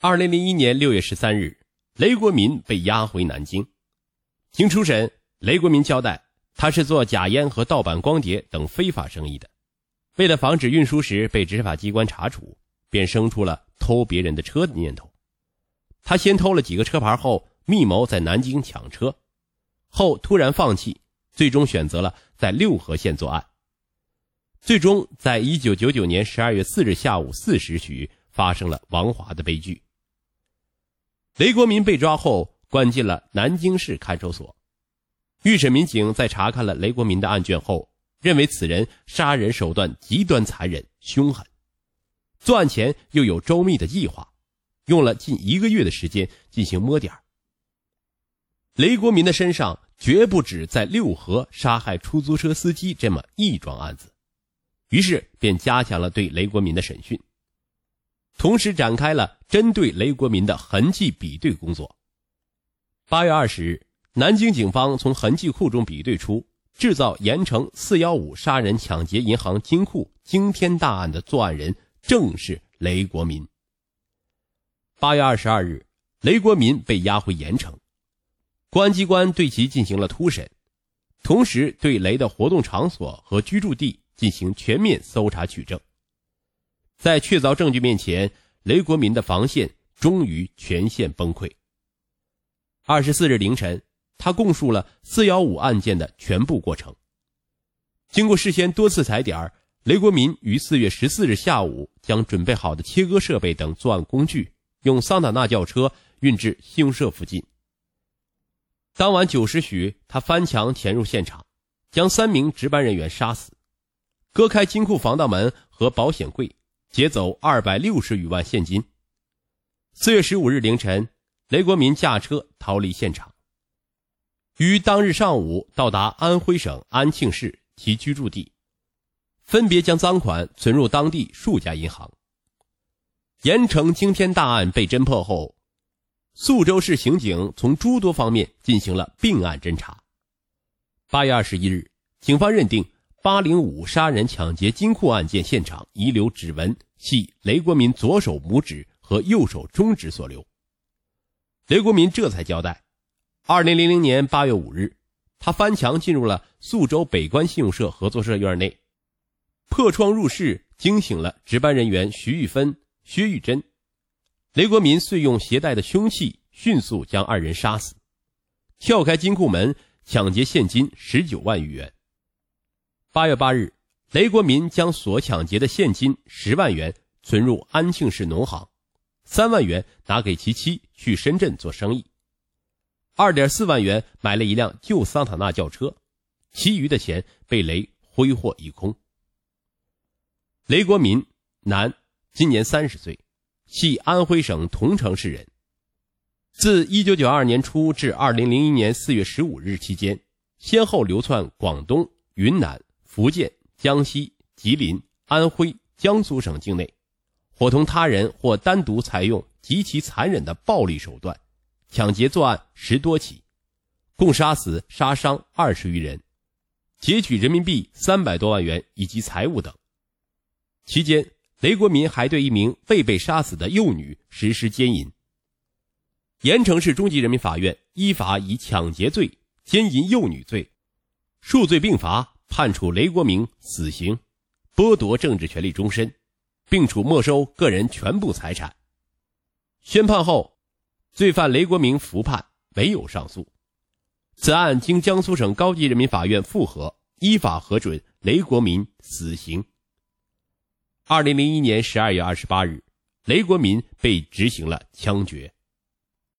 2001年6月13日，雷国民被押回南京。经初审，雷国民交代，他是做假烟和盗版光碟等非法生意的。为了防止运输时被执法机关查处，便生出了偷别人的车的念头。他先偷了几个车牌后，密谋在南京抢车，后突然放弃，最终选择了在六合县作案。最终在1999年12月4日下午4时许发生了王华的悲剧。雷国民被抓后关进了南京市看守所。预审民警在查看了雷国民的案卷后，认为此人杀人手段极端残忍凶狠，作案前又有周密的计划，用了近1个月的时间进行摸点。雷国民的身上绝不止在六合杀害出租车司机这么一桩案子，于是便加强了对雷国民的审讯，同时展开了针对雷国民的痕迹比对工作。8月20日，南京警方从痕迹库中比对出制造盐城415杀人抢劫银行金库惊天大案的作案人正是雷国民。8月22日，雷国民被押回盐城，公安机关对其进行了突审，同时对雷的活动场所和居住地进行全面搜查取证。在确凿证据面前，雷国民的防线终于全线崩溃。24日凌晨，他供述了415案件的全部过程。经过事先多次踩点，雷国民于4月14日下午将准备好的切割设备等作案工具用桑塔纳轿车运至信用社附近。当晚9时许，他翻墙潜入现场，将3名值班人员杀死，割开金库防盗门和保险柜，劫走260余万现金。4月15日凌晨，雷国民驾车逃离现场，于当日上午到达安徽省安庆市其居住地，分别将赃款存入当地数家银行。盐城惊天大案被侦破后，宿州市刑警从诸多方面进行了并案侦查。8月21日，警方认定805杀人抢劫金库案件现场遗留指纹系雷国民左手拇指和右手中指所留。雷国民这才交代，2000年8月5日，他翻墙进入了宿州北关信用社合作社院内，破窗入室，惊醒了值班人员徐玉芬、薛玉珍。雷国民遂用携带的凶器迅速将2人杀死，跳开金库门，抢劫现金19万余元。8月8日，雷国民将所抢劫的现金10万元存入安庆市农行，3万元拿给其妻去深圳做生意， 2.4 万元买了一辆旧桑塔纳轿车，其余的钱被雷挥霍一空。雷国民，男，今年30岁，系安徽省桐城市人。自1992年初至2001年4月15日期间，先后流窜广东、云南、福建、江西、吉林、安徽、江苏省境内，伙同他人或单独采用极其残忍的暴力手段，抢劫作案10多起，共杀死杀伤20余人，劫取人民币300多万元以及财物等。期间，雷国民还对一名未被杀死的幼女实施奸淫。盐城市中级人民法院依法以抢劫罪、奸淫幼女罪数罪并罚，判处雷国民死刑，剥夺政治权利终身，并处没收个人全部财产。宣判后，罪犯雷国民服判，没有上诉。此案经江苏省高级人民法院复核，依法核准雷国民死刑。2001年12月28日，雷国民被执行了枪决。